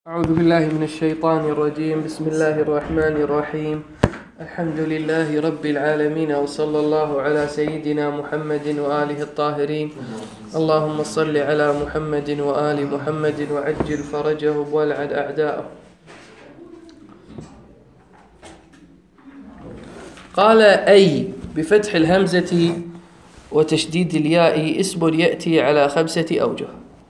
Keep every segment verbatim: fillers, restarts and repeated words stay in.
أعوذ بالله من الشيطان الرجيم. بسم الله الرحمن الرحيم. الحمد لله رب العالمين، وصلى الله على سيدنا محمد وآله الطاهرين. اللهم صل على محمد وآل محمد وعجل فرجهم والعد أعداءه. قال أي بفتح الهمزة وتشديد الياء اسم يأتي على خمسة أوجه.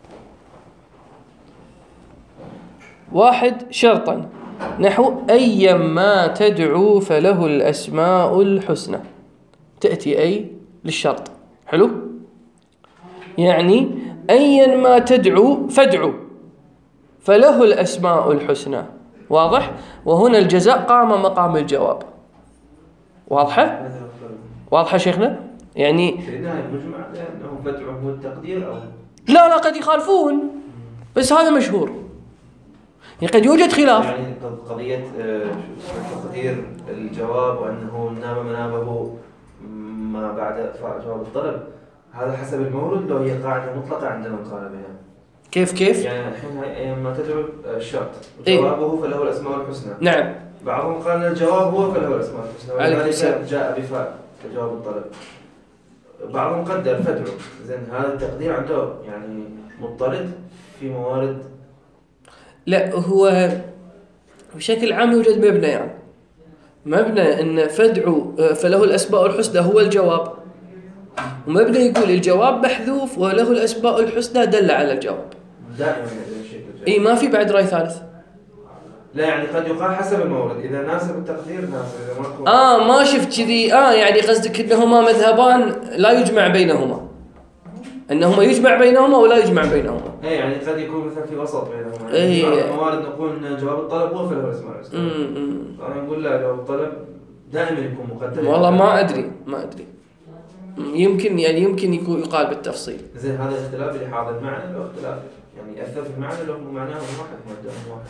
واحد، شرطا نحو أيما تدعو فله الأسماء الحسنى. تأتي أي للشرط. حلو، يعني أيا ما تدعو فادعو فله الأسماء الحسنى. واضح؟ وهنا الجزاء قام مقام الجواب. واضحة؟ واضحة شيخنا؟ يعني مجمع لأنه فادعو هو التقدير أو لا لا قد يخالفون، بس هذا مشهور. يعني قد يوجد خلاف. يعني قضية تقدير الجواب وأنه نام منامه ما بعد جواب الطلب، هذا حسب المورد لو هي قاعدة مطلقة عندنا قال بها. كيف كيف؟ يعني الحين ما تدعو الشرط إيه؟ جوابه فله الأسماء الحسنى. نعم. بعضهم قال الجواب هو فله الأسماء الحسنى ولذلك جاء بفاء جواب الطلب. بعضهم قدر فادعو. زين هذا التقدير عنده يعني مضطرد في موارد. لا، هو بشكل عام يوجد مبنى، يعني مبنى ان فادعو فله الاسماء الحسنى هو الجواب، ومبنى يقول الجواب محذوف وله الاسماء الحسنى دل على الجواب. دائما هذا الشيء. اي ما في بعد راي ثالث. لا يعني قد يقال حسب المورد، اذا ناسب التقدير ناسب، اذا ما كون اه ما شفت كذي. اه يعني قصدك انهما مذهبان لا يجمع بينهما، انهما يجمع بينهما ولا يجمع بينهما. اي يعني قد يكون مثلا في وسط بينهما. يعني في بعض الموارد نقول جواب الطلب هو فله الاسماء الحسنى. انا نقول لا، جواب الطلب دائما يكون مقدم. والله ما ادري ما ادري يمكن يعني يمكن يكون يقال بالتفصيل. زين هذا الاختلاف اللي حاضر المعنى لو اختلاف يعني يأثر في المعنى لو معناه واحد مادة واحد.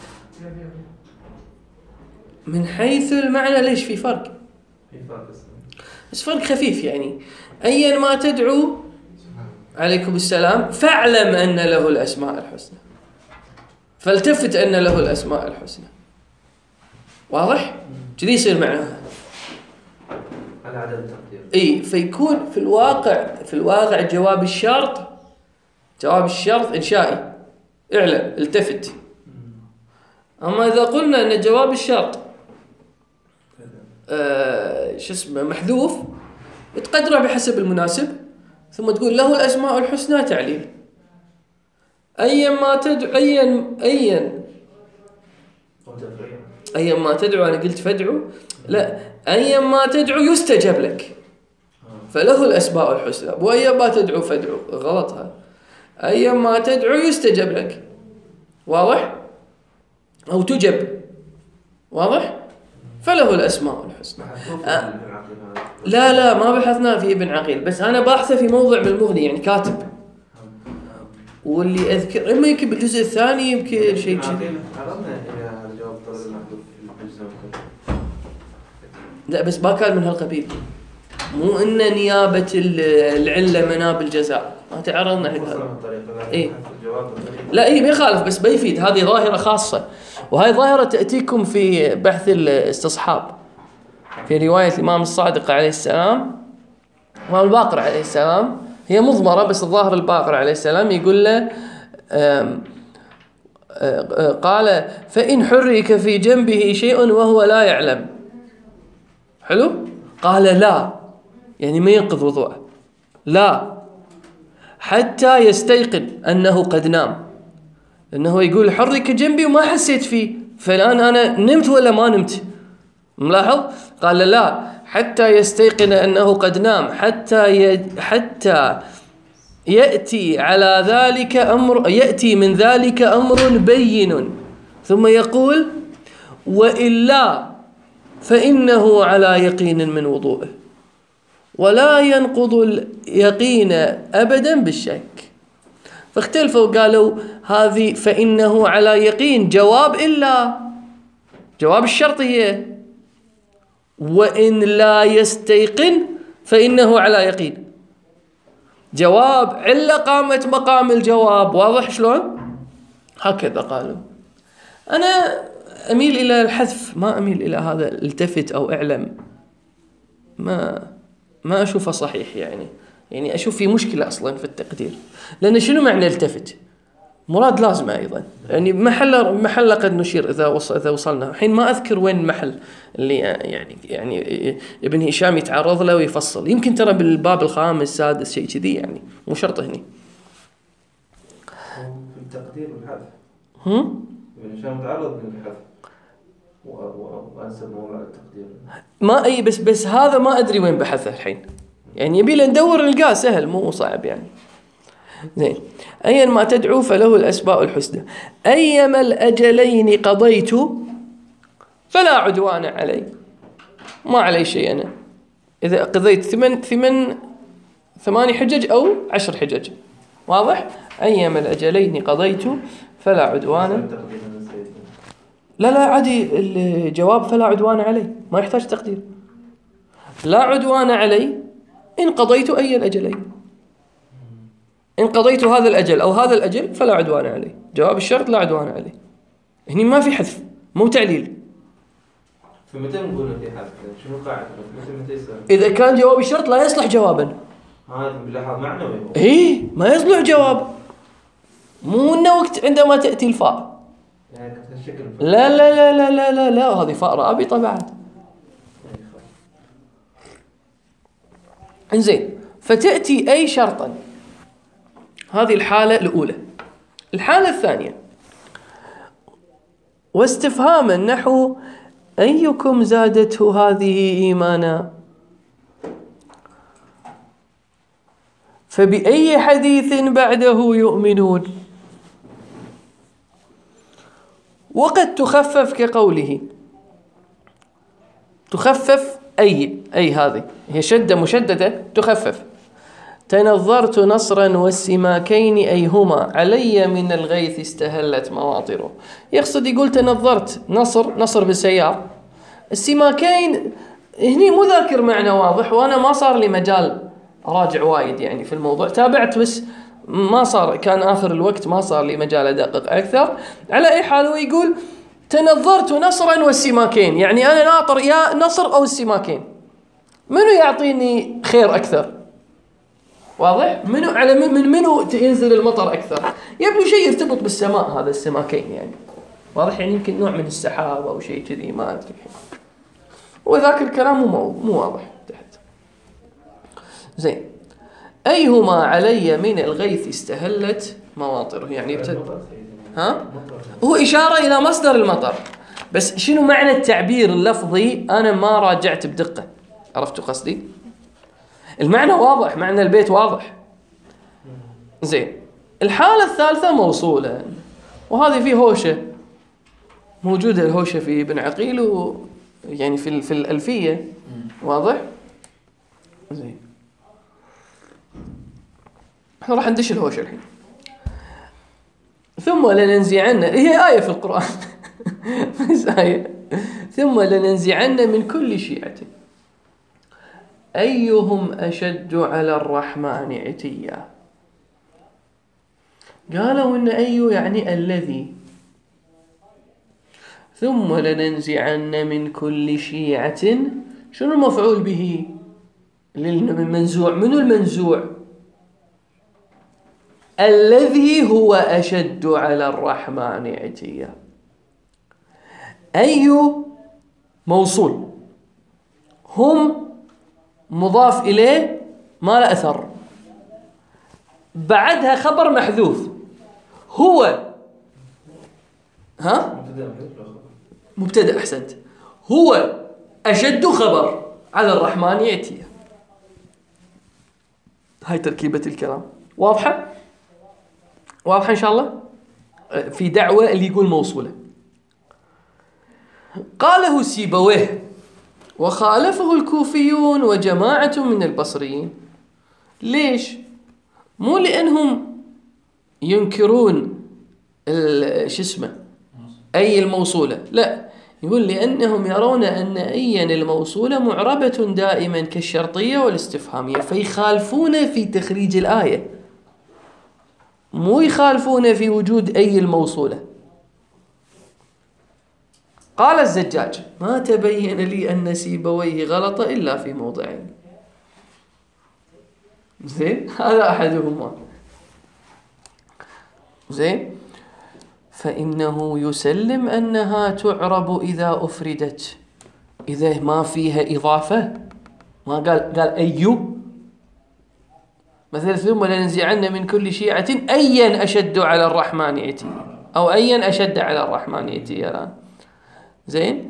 من حيث المعنى ليش في فرق؟ في فرق بس فرق خفيف. يعني أيا ما تدعو عليكم السلام فاعلم أن له الأسماء الحسنى، فالتفت أن له الأسماء الحسنى. واضح؟ كذي يصير معناها على عدم التقدير. اي فيكون في الواقع في الواقع جواب الشرط جواب الشرط إنشائي، اعلم التفت. أما إذا قلنا أن جواب الشرط آه شو اسمه محذوف، تقدره بحسب المناسب ثم تقول له الأسماء الحسنى تعليل. أيا ما تدعو أيا أيا أيا ما تدعو، أنا قلت فادعو، لا، أيا ما تدعو يستجب لك فله الأسماء الحسنى، وأيا ما تدعو فادعو غلط. هذا أيا ما تدعو يستجب لك. واضح؟ أو تجب. واضح؟ فله الأسماء الحسنى. أه لا لا ما بحثنا في ابن عقيل، بس أنا باحثه في موضع بالمغني، يعني كاتب. واللي أذكر إما يمكن بالجزء الثاني يمكن شيء كذي. لا بس ما كان من هالقبيل، مو إن نيابة العلة مناب الجزاء، ما تعرضنا حق هذا. إيه لا إيه بيخالف، بس بيفيد. هذه ظاهرة خاصة، وهي ظاهرة تأتيكم في بحث الاستصحاب في رواية الإمام الصادق عليه السلام وإمام الباقر عليه السلام. هي مضمرة بس الظاهر الباقر عليه السلام يقول له آم آم قال فإن حرك في جنبه شيء وهو لا يعلم. حلو؟ قال لا، يعني ما ينقض وضوءه، لا حتى يستيقن أنه قد نام. لأنه يقول حرك جنبي وما حسيت فيه، فالآن أنا نمت ولا ما نمت؟ ملاحظ؟ قال لا حتى يستيقن أنه قد نام، حتى ي... حتى يأتي على ذلك أمر يأتي من ذلك أمر بين، ثم يقول وإلا فإنه على يقين من وضوءه، ولا ينقض اليقين أبدا بالشك. فاختلفوا قالوا هذه فإنه على يقين جواب إلا جواب الشرطية، وإن لا يستيقن فإنه على يقين جواب علة قامت مقام الجواب. واضح شلون؟ هكذا قالوا. أنا أميل إلى الحذف، ما أميل إلى هذا التفت أو اعلم، ما ما أشوفه صحيح يعني. يعني أشوف في مشكلة أصلا في التقدير، لأن شنو معنى التفت؟ مراد لازمة أيضا، يعني محل محل قد نشير إذا وصل إذا وصلنا. الحين ما أذكر وين المحل اللي يعني يعني ابن هشام يتعرض له ويفصل، يمكن ترى بالباب الخامس السادس شيء كذي يعني، مو شرط هني. في التقدير والحذف. هم؟ ابن هشام متعرض للحذف وأنسب موضوع التقدير. ما أي بس بس هذا ما أدري وين بحثه الحين، يعني يبي له ندور نلقاه، سهل مو صعب يعني. زين. أيا ما تدعو فله الأسماء الحسنى. أيما الأجلين قضيت فلا عدوان علي، ما علي شيء أنا إذا قضيت ثمن ثمن ثماني حجج أو عشر حجج، واضح؟ أيما الأجلين قضيت فلا عدوان. لا لا عادي، الجواب فلا عدوان علي ما يحتاج تقدير. لا عدوان علي إن قضيت أي الأجلين، إن قضيت هذا الأجل أو هذا الأجل فلا عدوان علي. جواب الشرط لا عدوان علي، هني ما في حذف مو تعليل. فمتى نقول في حذف؟ شنو قاعدة؟ متى متى يصير؟ إذا كان جواب الشرط لا يصلح جوابا، هذا بلحاظ معنوي. إيه ما يصلح جواب، مو إنه وقت عندما تأتي الفاء. يعني هالشكل. لا لا لا لا لا لا لا هذه فاء رابطة بعد. إنزين، فتأتي أي شرطا، هذه الحالة الأولى. الحالة الثانية واستفهاما نحو أيكم زادته هذه إيمانا فبأي حديث بعده يؤمنون. وقد تخفف كقوله، تخفف أي أي هذه هي شدة مشددة تخفف. تنظرت نصرا والسماكين أيهما علي من الغيث استهلت مواطره. يقصد يقول تنظرت نصر، نصر بالسيار، السماكين هني مو ذاكر معنى واضح، وأنا ما صار لي مجال أراجع وايد يعني في الموضوع، تابعت بس ما صار، كان آخر الوقت ما صار لي مجال أدقق أكثر. على أي حال هو يقول تنظرت نصرا والسماكين، يعني أنا ناطر يا نصر أو السماكين، منو يعطيني خير أكثر؟ واضح؟ منو على من منو ينزل المطر أكثر؟ يبدو شيء يرتبط بالسماء هذا السماكين يعني، واضح؟ يعني يمكن نوع من السحاب أو شيء كذي، ما أدري. وذاك الكلام مو مو واضح تحت. زين. أيهما علي من الغيث استهلت مواطره، يعني يبتد ها؟ هو إشارة إلى مصدر المطر، بس شنو معنى التعبير اللفظي أنا ما راجعت بدقة. عرفتوا قصدي؟ المعنى واضح، معنى البيت واضح. زين. الحالة الثالثة موصولة، وهذه فيه هوشة، موجودة الهوشة في ابن عقيل و يعني في في الألفية، واضح؟ زين. احنا راح ندش الهوشة الحين. ثم لننزعن، هي آية في القرآن بس آية. ثم لننزعن من كل شيعة أيهم أشد على الرحمن عتيا. قالوا إن أي يعني الذي. ثم لننزعن من كل شيعة، شنو المفعول به؟ للمنزوع، منو المنزوع؟ الذي هو أشد على الرحمن عتيا. أي موصول، هم مضاف إليه ما له أثر، بعدها خبر محذوف، هو ها مبتدأ، أحسنت، هو أشد خبر على الرحمن عتيا. هاي تركيبة الكلام واضحة؟ واضحة إن شاء الله. في دعوة اللي يقول موصولة. قاله سيبويه وخالفه الكوفيون وجماعة من البصريين. ليش؟ مو لأنهم ينكرون شو اسمه أي الموصولة، لا، يقول لأنهم يرون أن أي الموصولة معربة دائما كالشرطية والاستفهامية، فيخالفون في تخريج الآية، مو يخالفون في وجود أي الموصولة. قال الزجاج: ما تبين لي أن سيبويه غلط إلا في موضعين. زين، هذا أحدهما. زين، فإنه يسلم أنها تعرب إذا أفردت، إذا ما فيها إضافة، ما قال قال أيو، مثل ثم لننزعن من كل شيعة أيا أشد على الرحمن عتيا، أو أيا أشد على الرحمن عتيا. زين،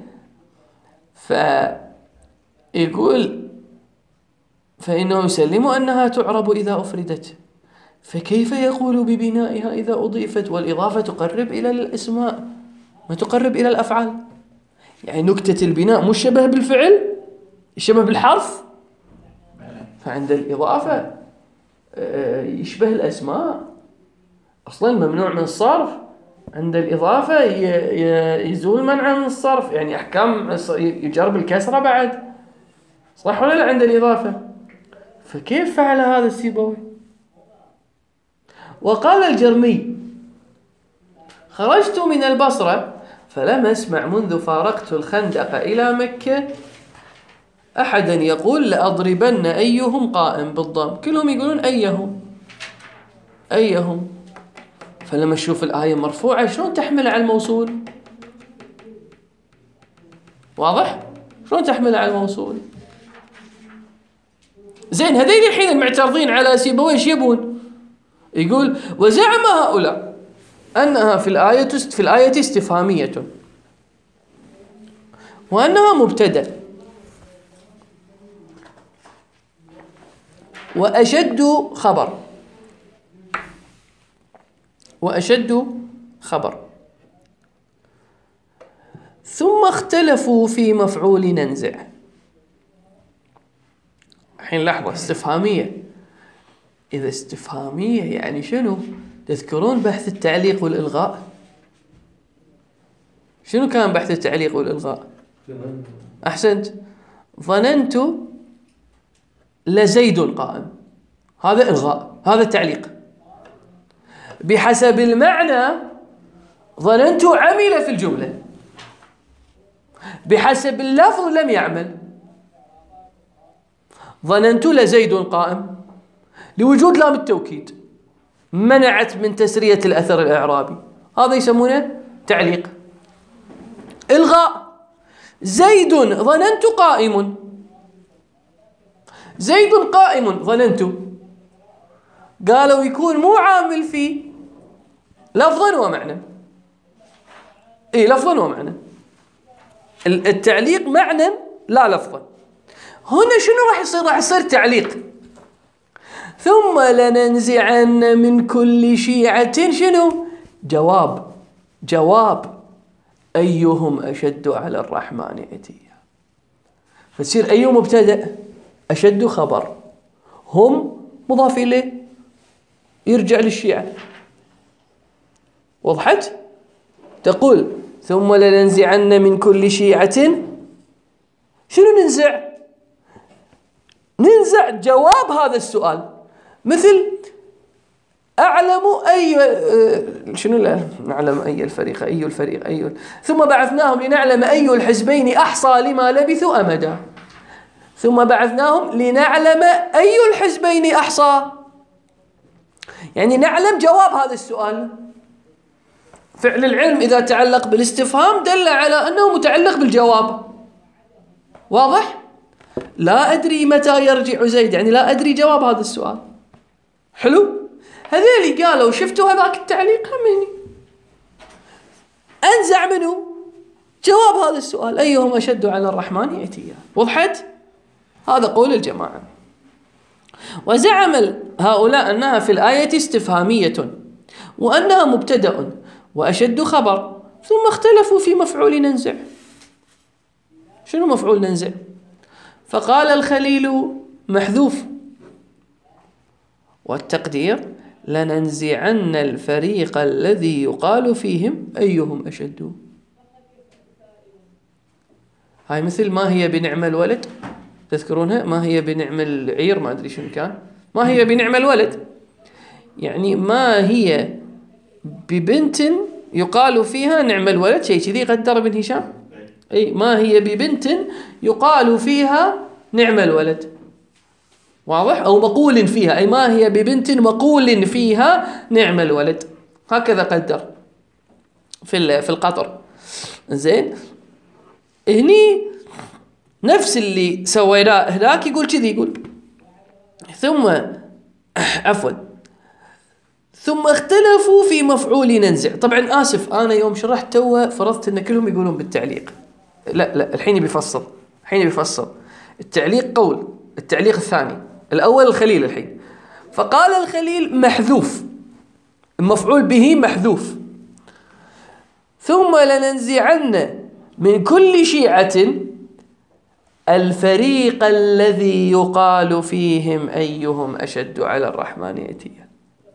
فيقول فإنه يسلم أنها تعرب إذا أفردت، فكيف يقول ببنائها إذا أضيفت؟ والإضافة تقرب إلى الأسماء ما تقرب إلى الأفعال. يعني نكتة البناء مش شبه بالفعل، شبه بالحرف، فعند الإضافة يشبه الأسماء. أصلا الممنوع من الصرف عند الإضافة يزول منع من الصرف، يعني أحكام يجرب الكسرة بعد، صح ولا لا؟ عند الإضافة. فكيف فعل هذا السيبوي؟ وقال الجرمي: خرجت من البصرة فلم أسمع منذ فارقت الخندق إلى مكة أحدا يقول لأضربن أيهم قائم بالضم، كلهم يقولون أيهم أيهم. فلما تشوف الآية مرفوعة شلون تحمل على الموصول؟ واضح؟ شلون تحمل على الموصول؟ زين، هذين الحين المعترضين على سيبويه ايش يبون؟ يقول: وزعم هؤلاء أنها في الآية في الآية استفهامية، وأنها مبتدأ، وأشد خبر وأشد خبر ثم اختلفوا في مفعول ننزع. الحين لحظة، استفهامية، إذا استفهامية يعني شنو؟ تذكرون بحث التعليق والإلغاء؟ شنو كان بحث التعليق والإلغاء؟ أحسنت، ظننت لزيد قائم، هذا إلغاء، هذا تعليق. بحسب المعنى ظننت عمل في الجملة، بحسب اللفظ لم يعمل. ظننت لزيد قائم لوجود لام التوكيد منعت من تسرية الأثر الإعرابي، هذا يسمونه تعليق. إلغاء: زيد ظننت قائم، زيد قائم ظننت، قالوا يكون مو عامل فيه لفظا ومعنى. إيه، لفظا ومعنى. التعليق معنى لا لفظا. هنا شنو راح يصير؟ راح يصير تعليق. ثم لننزعن من كل شيعة شنو؟ جواب جواب أيهم أشد على الرحمن عتيا. فتصير أي مبتدأ، أشد خبر، هم مضاف إليه يرجع للشيعة. وضحت؟ تقول ثم لننزعن من كل شيعة، شنو ننزع؟ ننزع جواب هذا السؤال، مثل أعلم أي شنو لا نعلم أي الفريق أي الفريق أي ثم بعثناهم لنعلم أي الحزبين أحصى لما لبثوا أمدا، ثم بعثناهم لنعلم أي الحزبين أحصى، يعني نعلم جواب هذا السؤال. فعل العلم إذا تعلق بالاستفهام دل على أنه متعلق بالجواب. واضح؟ لا أدري متى يرجع زيد، يعني لا أدري جواب هذا السؤال. حلو؟ هذيلي قالوا شفتوا هذاك التعليق هميني أنزع منه جواب هذا السؤال أيهم أشد على الرحمن عتيا. وضحت؟ هذا قول الجماعة. وزعم هؤلاء أنها في الآية استفهامية وأنها مبتدأ وأشد خبر، ثم اختلفوا في مفعول ننزع. شنو مفعول ننزع؟ فقال الخليل محذوف، والتقدير لننزعن الفريق الذي يقال فيهم أيهم أشد. هاي مثل ما هي بنعم الولد، تذكرونها؟ ما هي بنعم العير، ما أدري شنو كان، ما هي بنعم الولد، يعني ما هي ببنت يقال فيها نعم الولد، شيء كذي قدر ابن هشام. أي ما هي ببنت يقال فيها نعم الولد، واضح؟ أو مقول فيها، أي ما هي ببنت مقول فيها نعم الولد، هكذا قدر في في القطر. زين، هني نفس اللي سويناه هناك، يقول كذي، يقول ثم عفوا ثم اختلفوا في مفعول ننزع. طبعا آسف، أنا يوم شرحت تو فرضت أن كلهم يقولون بالتعليق. لا لا، الحين بيفصل، الحين بيفصل. التعليق قول، التعليق الثاني، الأول الخليل الحين. فقال الخليل محذوف، المفعول به محذوف. ثم لننزعن من كل شيعة الفريق الذي يقال فيهم أيهم أشد على الرحمن أتيا.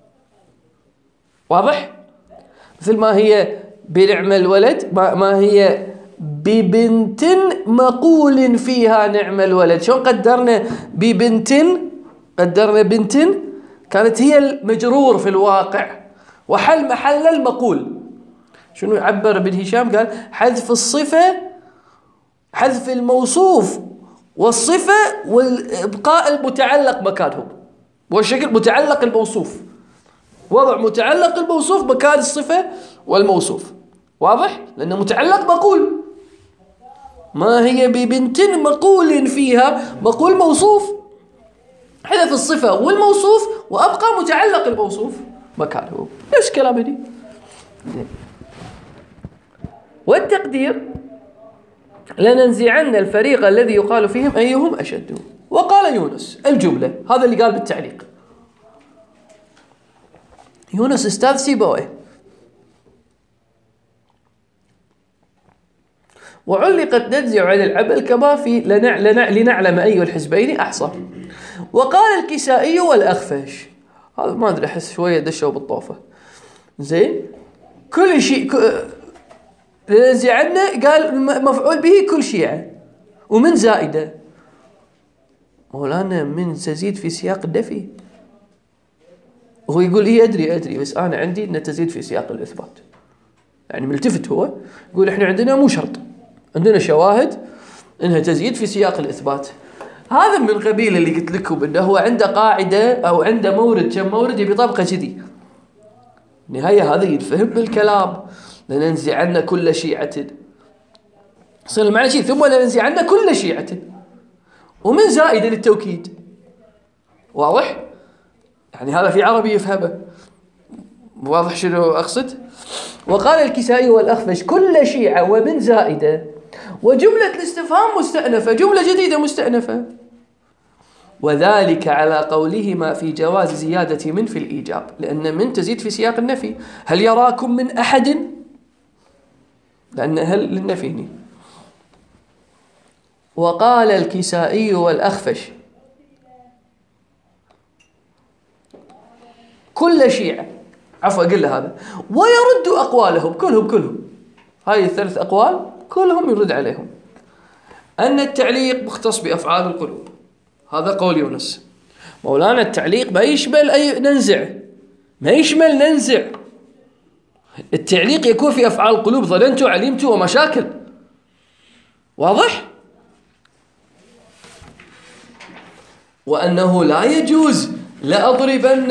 واضح؟ مثل ما هي بنعم الولد، ما هي ببنت مقول فيها نعم الولد. شلون قدرنا ببنت؟ قدرنا بنت كانت هي المجرور في الواقع وحل محل المقول. شنو يعبر ابن هشام؟ قال حذف الصفة، حذف الموصوف والصفة والإبقاء المتعلق مكانهم، والشكل متعلق الموصوف، وضع متعلق الموصوف مكان الصفة والموصوف. واضح؟ لأنه متعلق مقول. ما هي ببنت مقول فيها، مقول موصوف، حذف الصفة والموصوف وأبقى متعلق الموصوف مكانه. نفس كلام دي. والتقدير لننزعن الفريق الذي يقال فيهم أيهم أشد. وقال يونس الجملة، هذا اللي قال بالتعليق. يونس أستاذ سيبويه. وعلقت ننزع عن العمل كما في لنع لنع لنعلم أي الحزبين أحصى. وقال الكسائي والأخفش، هذا ما أدري، أحس شوية دشوا بالطوفة. زين، كل شيء لننزعن، قال مفعول به كل شيعة، ومن زائدة. مولانا من تزيد في سياق النفي، وهو يقول إيه أدري أدري بس أنا عندي أن تزيد في سياق الإثبات. يعني ملتفت، هو يقول إحنا عندنا مو شرط، عندنا شواهد أنها تزيد في سياق الإثبات. هذا من قبيل اللي قلت لكم أنه هو عنده قاعدة أو عنده مورد، كم مورد يبي طبقة كذي. نهاية هذا يتفهم بالكلام. لننزعن كل شيعة، صار المعنى شيء، ثم لننزعن كل شيعة، ومن زائدة للتوكيد. واضح؟ يعني هذا في عربي يفهمه. واضح شنو أقصد؟ وقال الكسائي والأخفش كل شيعة ومن زائدة، وجملة الاستفهام مستأنفة، جملة جديدة مستأنفة. وذلك على قولهما في جواز زيادة من في الإيجاب، لأن من تزيد في سياق النفي. هل يراكم من أحد؟ لأن هل للنفي. وقال الكسائي والأخفش كل شيعة، عفوا قل له هذا، ويرد أقوالهم كلهم كلهم هاي الثلاث أقوال كلهم يرد عليهم أن التعليق مختص بأفعال القلوب. هذا قول يونس. مولانا التعليق ما يشمل أي ننزع، ما يشمل ننزع. التعليق يكون في أفعال القلوب، ظننتوا علمتوا ومشاكل. واضح؟ وأنه لا يجوز لأضربن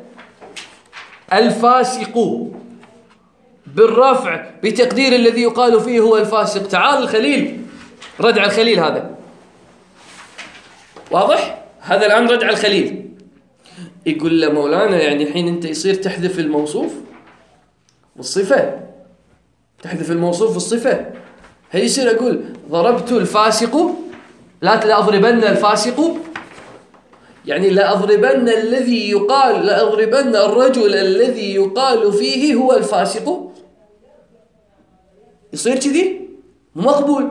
الفاسق بالرفع بتقدير الذي يقال فيه هو الفاسق. تعال الخليل، رد على الخليل هذا. واضح؟ هذا الآن رد على الخليل. يقول له مولانا يعني حين أنت يصير تحذف الموصوف والصفة، تحذف الموصوف والصفة، هل يصير أقول ضربت الفاسق، لا لا أضربن الفاسق، يعني لا أضربن الذي يقال، لا أضربن الرجل الذي يقال فيه هو الفاسق؟ يصير كذي مقبول.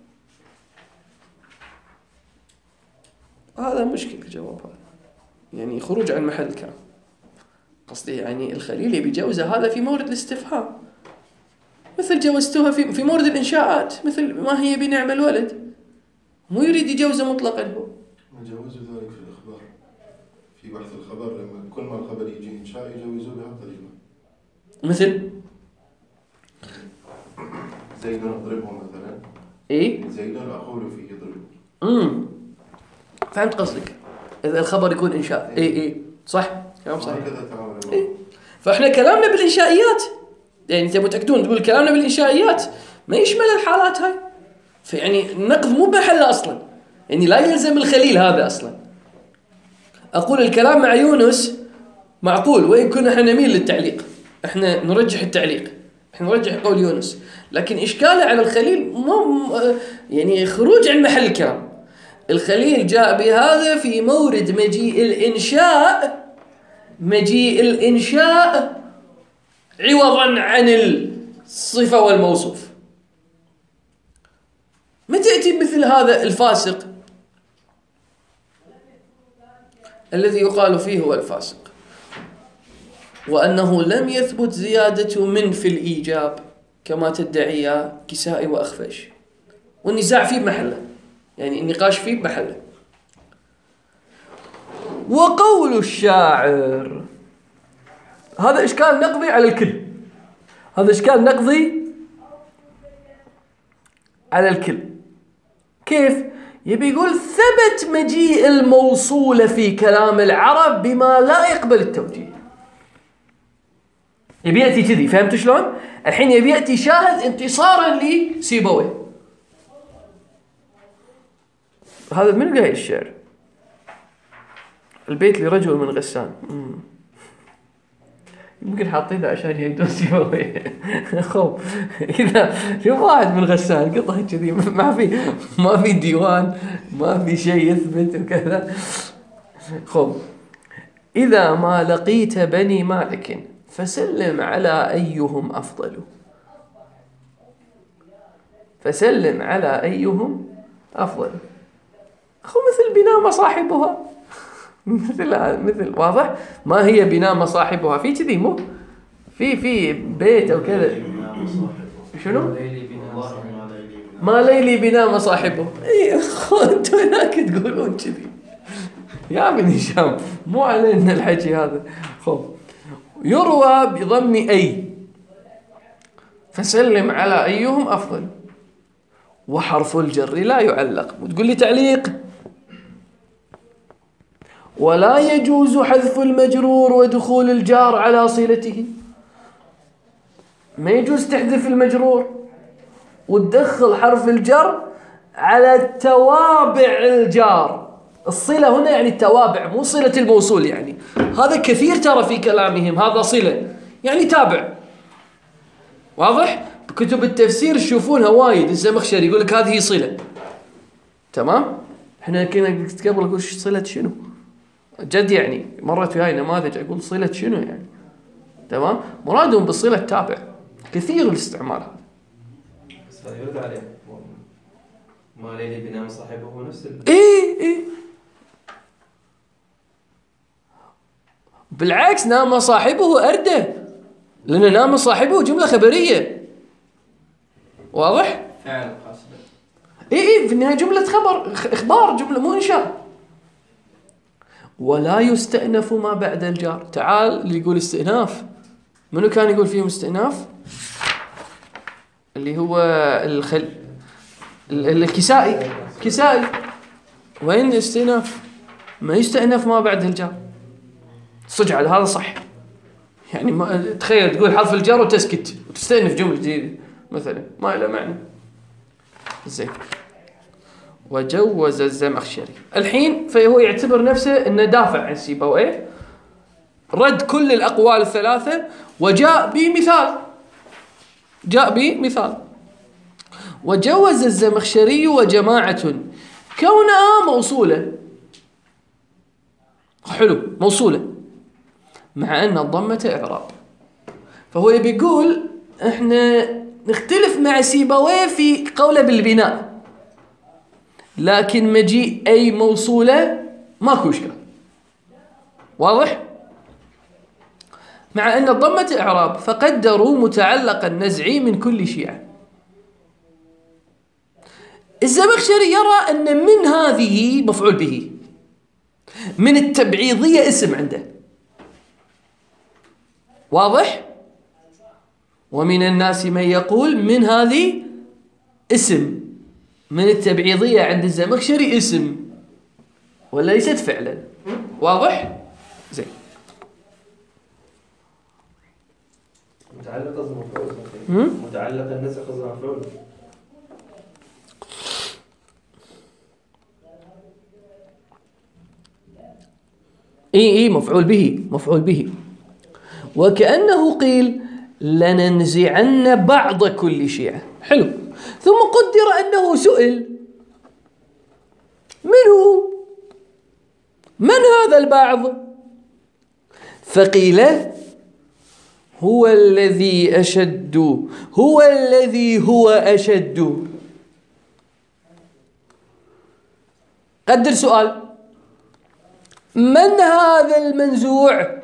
هذا مشكلة الجواب هذا، يعني خروج عن محل الكلام. قصدي يعني الخليل يبي يجوزه هذا في مورد الاستفهام، مثل جوزتها في في مورد الإنشاءات، مثل ما هي بنعم الولد، مو يريد يجوزه مطلقا. هو يجوزوا ذلك في الإخبار، في بحث الخبر، لما كل ما الخبر يجي إنشاء يجوزوا بهالطريقة. مثل زيد نضربه مثلا، إيه زيد أقول فيه ضرب. امم فهمت قصدك. إذا الخبر يكون إنشاء إيه إيه صح كلام صحيح. إيه. فإحنا كلامنا بالإنشائيات، يعني أنت متأكدون تقول كلامنا بالإنشائيات ما يشمل الحالات هاي، فيعني النقض مو بحله أصلا، يعني لا يلزم الخليل هذا أصلا. أقول الكلام مع يونس معقول، وإن كنا إحنا نميل للتعليق، إحنا نرجح التعليق، إحنا نرجح قول يونس، لكن إشكاله على الخليل مو يعني خروج عن محل الكلام. الخليل جاء بهذا في مورد مجيء الإنشاء، مجيء الإنشاء عوضا عن الصفة والموصوف. ما تأتي مثل هذا الفاسق الذي يقال فيه هو الفاسق، وأنه لم يثبت زيادة من في الإيجاب كما تدعي كسائي وأخفش، والنزاع فيه محله، يعني النقاش فيه محله. وقول الشاعر هذا إشكال نقضي على الكل، هذا إشكال نقضي على الكل. كيف؟ يبي يقول ثبت مجيء الموصول في كلام العرب بما لا يقبل التوجيه. يبي يأتي كذي، فهمت شلون؟ الحين يبي يأتي شاهد انتصارا لسيبويه. هذا من قايل الشعر؟ البيت لرجل من غسان. يمكن حاطينه عشان يهيدون سيبويه. خب إذا شوف واحد من غسان قطعه كذي، ما في ما في ديوان، ما في شيء يثبت وكذا. خب إذا ما لقيت بني مالك فسلم على أيهم أفضل، فسلم على أيهم أفضل. خو مثل بناء مصاحبها، مثل مثل واضح. ما هي بناء مصاحبها في كذي، مو في في بيت أو كذا. شنو؟ ما ليلي بناء مصاحبه. إيه أنتوا هناك تقولون كذي يا ابن هشام، مو علينا الحكي هذا. خب يروى بضم أي، فسلم على أيهم أفضل، وحرف الجر لا يعلق. وتقول لي تعليق، ولا يجوز حذف المجرور ودخول الجار على صلته. ما يجوز تحذف المجرور وتدخل حرف الجر على توابع الجار. الصلة هنا يعني التوابع، مو صلة الموصول. يعني هذا كثير ترى في كلامهم، هذا صلة يعني تابع. واضح؟ بكتب التفسير تشوفونها وايد. الزمخشري يقول لك هذه صلة. تمام؟ احنا كنا قبل نقول صلة شنو؟ جد يعني مرت وياي نماذج أقول صلة شنو يعني. تمام؟ مرادهم بالصلة التابع. كثير الاستعمال هذا. بس هذا يرد عليه. ما ليلي بنام صاحبه نفس ال... إيه إيه. بالعكس نام صاحبه أردى، لأن نام صاحبه جملة خبرية. واضح؟ فعل قصد. إيه إيه في النهاية جملة خبر، إخبار، جملة مو إنشاء. ولا يستأنف ما بعد الجار. تعال اللي يقول استئناف، منو كان يقول فيهم استئناف؟ اللي هو الخل الكسائي. كسائي وين الاستئناف؟ ما يستأنف ما بعد الجار. صدق على هذا صح. يعني ما تخيل تقول حرف الجار وتسكت وتستأنف جملة جديدة مثلا، ما له معنى. زين. وجوز الزمخشري الحين، فهو يعتبر نفسه انه دافع عن سيبويه، رد كل الاقوال الثلاثه وجاء بمثال، جاء بمثال. وجوز الزمخشري وجماعه كونها موصوله، حلو موصوله، مع ان الضمه اعراب. فهو يبي يقول احنا نختلف مع سيبويه في قوله بالبناء، لكن مجيء أي موصولة ماكو إشكال. واضح؟ مع أن الضمة إعراب، فقدروا متعلق النزعي من كل شيعة. الزمخشري يرى أن من هذه مفعول به، من التبعيضية اسم عنده. واضح؟ ومن الناس من يقول من هذه اسم من التبعيضية عند الزمخشري اسم وليست فعلا. واضح؟ زين. متعلق قصد مفعول. متعلق النسخ قصد مفعول. اي اي مفعول به، مفعول به. وكأنه قيل لننزعن بعض كل شيعة. حلو. ثم قدر أنه سئل منه من هذا البعض؟ فقيل هو الذي أشد، هو الذي هو أشد. قدر سؤال: من هذا المنزوع؟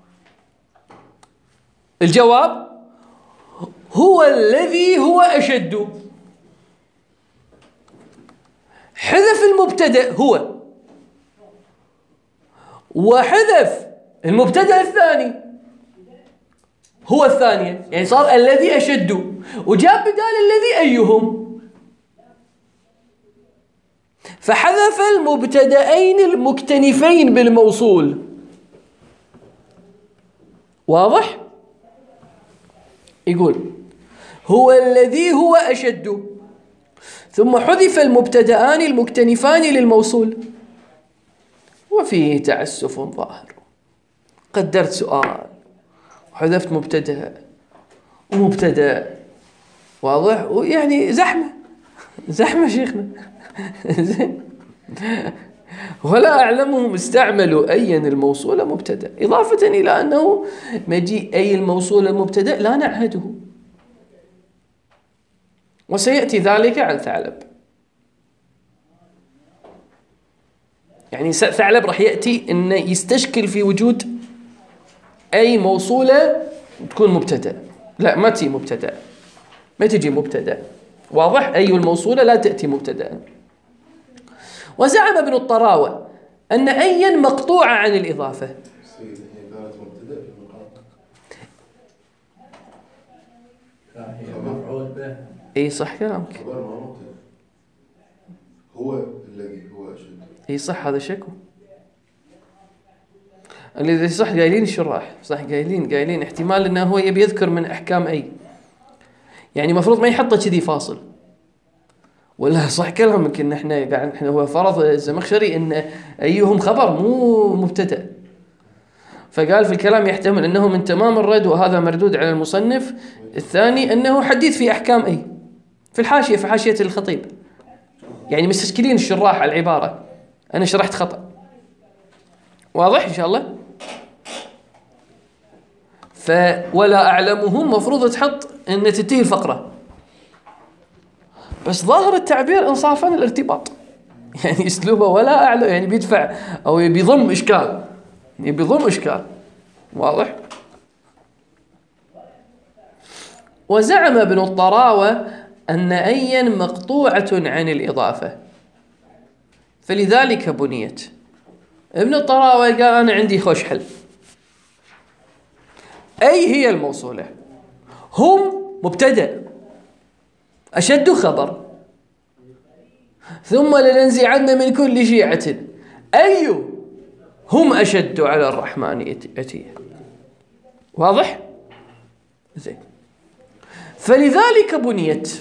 الجواب: هو الذي هو أشد. حذف المبتدأ هو، وحذف المبتدأ الثاني هو الثانية، يعني صار الذي أشد، وجاب بدال الذي أيهم، فحذف المبتدأين المكتنفين بالموصول. واضح؟ يقول هو الذي هو أشد، ثم حذف المبتدأان المكتنفان للموصول، وفيه تعسف ظاهر. قدرت سؤال وحذفت مبتدأ ومبتدأ. واضح؟ يعني زحمة زحمة شيخنا. ولا أعلمهم استعملوا أي الموصول مبتدأ، إضافة إلى أنه مجيء أي الموصول المبتدأ لا نعهده، وسيأتي ذلك عن ثعلب. يعني ثعلب راح يأتي إنه يستشكل في وجود أي موصولة تكون مبتدأ. لا، ما تجي مبتدأ، ما تجي مبتدأ. واضح؟ أي الموصولة لا تأتي مبتدأ. وزعم ابن الطراوة أن أيا مقطوعة عن الإضافة. اي صح كلامك. هو الذي هو أشد. اي صح، هذا شكو. الذي صح قايلين الشراح، صح قايلين قايلين احتمال انه هو يبي يذكر من احكام اي، يعني مفروض ما يحطه كذي فاصل. ولا صح كلامك ان احنا قاعد احنا هو فرض الزمخشري ان ايهم خبر مو مبتدأ، فقال في الكلام يحتمل انه من تمام الرد وهذا مردود على المصنف. الثاني انه حديث في احكام اي في الحاشيه، في حاشيه الخطيب، يعني مستشكلين الشراح على العباره، انا شرحت خطأ. واضح ان شاء الله؟ ف ولا اعلمهم مفروض تحط ان تنتهي الفقره، بس ظاهر التعبير انصافا الارتباط، يعني اسلوبه ولا اعلم، يعني بيدفع او بيضم اشكال، يعني بيضم اشكال. واضح؟ وزعم ابن الطراوة أن أيا مقطوعة عن الإضافة، فلذلك بنيت. ابن الطراوة قال أنا عندي خوش حل. أي هي الموصولة، هم مبتدأ، أشد خبر، ثم لننزعن من كل شيعة أي هم أشد على الرحمن أتية. واضح؟ زين. فلذلك بنيت،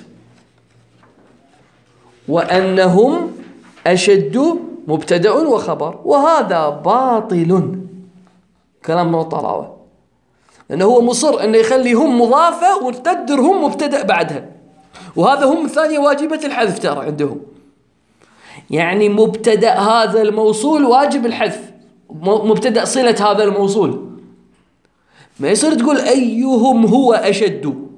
وأنهم أشد مبتدأ وخبر، وهذا باطل كلام ابن الطراوة، لأنه هو مصر أنه يخلي هم مضافة وتقدر هم مبتدأ بعدها، وهذا هم الثانية واجبة الحذف ترى عندهم، يعني مبتدأ هذا الموصول واجب الحذف، مبتدأ صلة هذا الموصول، ما يصير تقول أيهم هو أشد.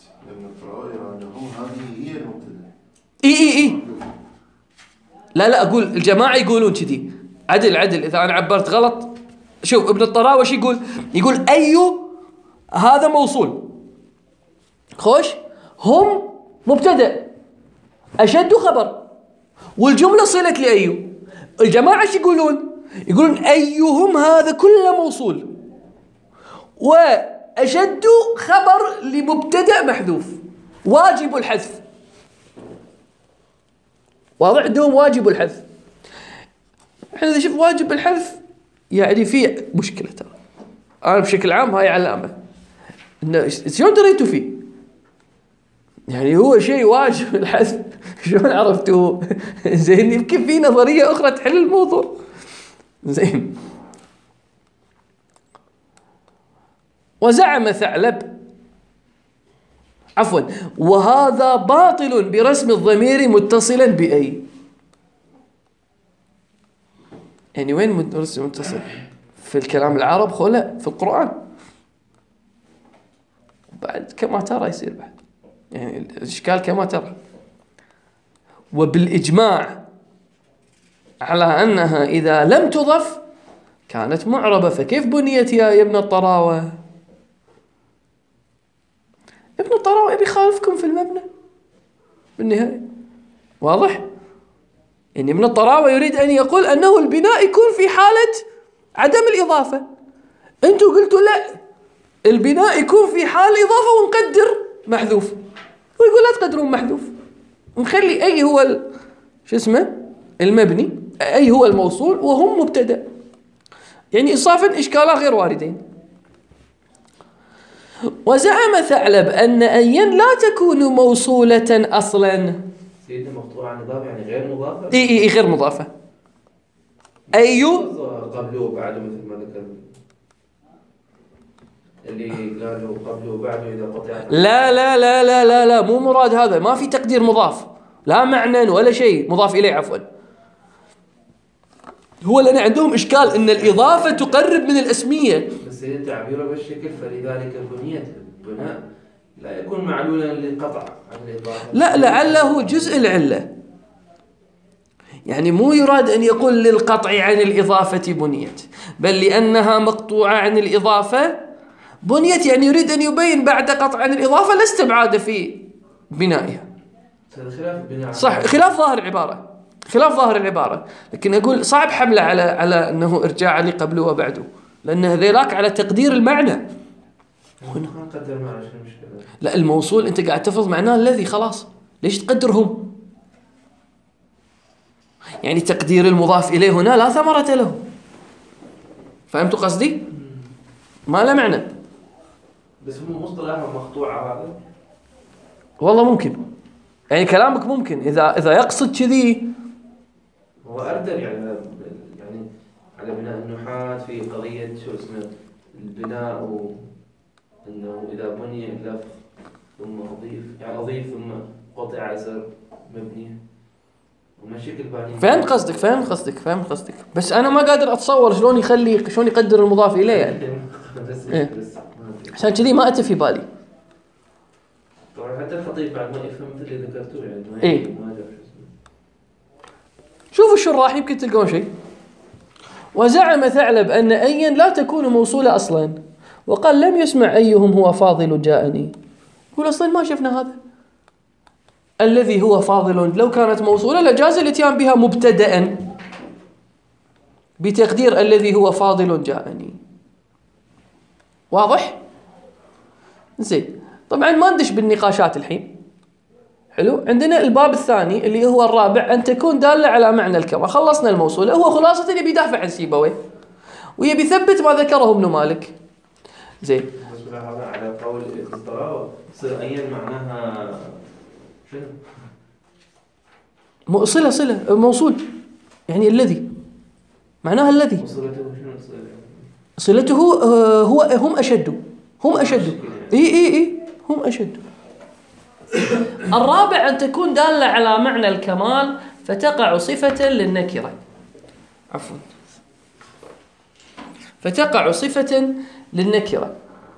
اي اي اي لا لا اقول الجماعه يقولون كذي، عدل عدل اذا انا عبرت غلط. شوف ابن الطراوة شو يقول؟ يقول اي هذا موصول، خوش، هم مبتدأ، اشد خبر، والجمله صله لاي. الجماعه شو يقولون؟ يقولون ايهم هذا كله موصول، واشد خبر لمبتدأ محذوف واجب الحذف. واضح؟ عندهم واجب الحذف. احنا إذا شفت واجب الحذف يعني في مشكلة ترى. أنا بشكل عام هاي علامة إنه شلون دريتوا فيه؟ يعني هو شيء واجب الحذف شلون عرفتوه؟ زين يمكن في نظرية أخرى تحل الموضوع. زين. وزعم ثعلب عفوا وهذا باطل برسم الضمير متصلا بأي. يعني وين متصل؟ في الكلام العرب خلا في القرآن بعد كما ترى يصير بعد يعني الإشكال كما ترى. وبالإجماع على أنها إذا لم تضف كانت معربة. فكيف بنيت يا ابن الطراوة؟ ابن الطراوة يبي يخالفكم في المبنى بالنهاية. واضح؟ يعني ابن الطراوة يريد أن يقول أنه البناء يكون في حالة عدم الإضافة. أنتوا قلتوا لا البناء يكون في حال إضافة ونقدر محذوف، ويقول لا تقدرون محذوف، نخلي أي هو ال... شو اسمه المبني أي هو الموصول وهم مبتدأ. يعني إصافا إشكالا غير واردين. وزعم ثعلب أن أيا لا تكون موصولة أصلا. سيدنا مقطوعة عن إضافة يعني غير مضافة؟ إي إي غير مضافة. أيو قبله وبعده مثل ما ذكر اللي قالوا قبله وبعده إذا قطع. لا لا لا لا لا لا مو مراد هذا. ما في تقدير مضاف لا معنى ولا شيء مضاف إليه عفوا. هو لأن عندهم إشكال إن الإضافة تقرب من الاسمية. بس هي تعبيره بالشكل فلذلك بنيت بناء لا يكون معلولا للقطع عن الإضافة. لا لعله جزء العلة. يعني مو يراد أن يقول للقطع عن الإضافة بنيت بل لأنها مقطوعة عن الإضافة بنيت. يعني يريد أن يبين بعد قطع عن الإضافة لا استبعاد في بنائها. صح خلاف ظاهر العبارة خلاف ظاهر العبارة. لكن أقول صعب حمله على على أنه إرجاع لي قبله وبعده لأن هذيلاك على تقدير المعنى. هنا قدر معنى شو المشكلة؟ لا الموصول أنت قاعد تفرض معناه الذي خلاص ليش تقدرهم؟ يعني تقدير المضاف إليه هنا لا ثمرة له. فهمتوا قصدي؟ ما له معنى. بس هو مصطلح مقطوعة هذا والله ممكن يعني كلامك ممكن إذا إذا يقصد كذي. هو أردل يعني يعني على بناء النحاة في قضية شو اسمه البناء وإنه إذا بني اللفظ ثم أضيف يعني أضيف ثم قطع يصير مبني ومشي كل باني. فهمت قصدك فهمت قصدك فهمت قصدك بس أنا ما قادر أتصور شلون يخلي شلون يقدر المضاف إليه يعني. إيه. عشان كذي ما أتى في بالي. طبعا حتى الخطيب بعد ما يفهم مثل اللي ذكرته يعني ما إيه. ما جاب شوفوا الشراح يمكن تلقون شيء. وزعم ثعلب أن أيا لا تكون موصولة أصلا وقال لم يسمع أيهم هو فاضل جاءني. يقول أصلا ما شفنا هذا الذي هو فاضل لو كانت موصولة لجاز الاتيان بها مبتدأ بتقدير الذي هو فاضل جاءني. واضح؟ زين. طبعا ما ندش بالنقاشات الحين. حلو. عندنا الباب الثاني اللي هو الرابع أن تكون دالة على معنى الكما. خلصنا الموصولة. هو خلاصة اللي بيدافع عن سيبويه ويبي يثبت ما ذكره ابن مالك. زين. بس هذا على قول الضراوة صير أيا معناها شنو؟ صلة صلة موصول يعني الذي معناها الذي صلته شنو صلته هو هم أشد هم أشد إي إي إي هم أشد. الرابع أن تكون دالة على معنى الكمال فتقع صفة للنكرة عفوا فتقع صفة للنكرة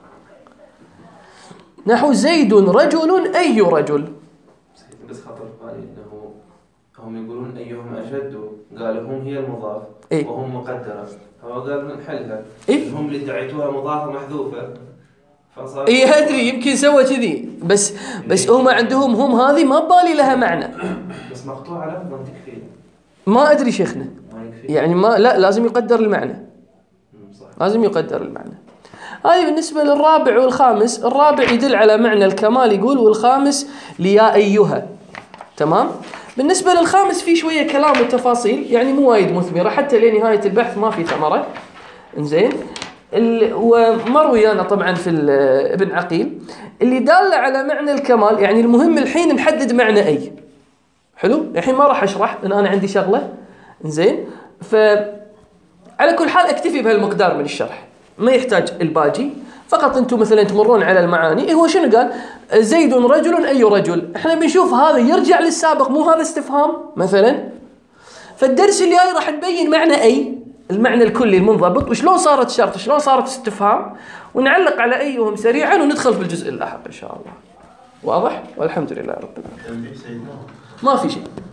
نحو زيد رجل أي رجل. بس خطر بالي إنه هم يقولون أيهم أشد قالوا هم هي المضاف إيه؟ وهم مقدرة هو قال نحلها إيه؟ هم اللي دعيتوها مضافة محذوفة فصار إيه أدري يمكن سوى كذي بس بس هم عندهم هم هذه ما بالي لها معنى بس مقطوعة لفظا تكفي. ما أدري شيخنا يعني ما لا لازم يقدر المعنى صح. لازم يقدر المعنى. هذه بالنسبة للرابع والخامس. الرابع يدل على معنى الكمال يقول والخامس ليا أيها تمام. بالنسبة للخامس في شوية كلام وتفاصيل يعني مو وايد مثمرة حتى لنهاية البحث ما في ثمرة. إنزين ومروي أنا طبعا في ابن عقيل اللي دال على معنى الكمال. يعني المهم الحين نحدد معنى أي. حلو الحين ما راح أشرح لأن أنا عندي شغلة. إنزين فعلى كل حال أكتفي بهالمقدار من الشرح ما يحتاج الباقي. فقط أنتم مثلا تمرون على المعاني. هو شنو قال؟ زيد رجل أي رجل. إحنا بنشوف هذا يرجع للسابق مو هذا استفهام مثلا. فالدرس اللي جاي راح نبين معنى أي المعنى الكلي المنضبط وشلون صارت شرط شلون صارت استفهام ونعلق على أيهم سريعا وندخل في الجزء اللاحق إن شاء الله. واضح؟ والحمد لله رب العالمين. ما في شيء.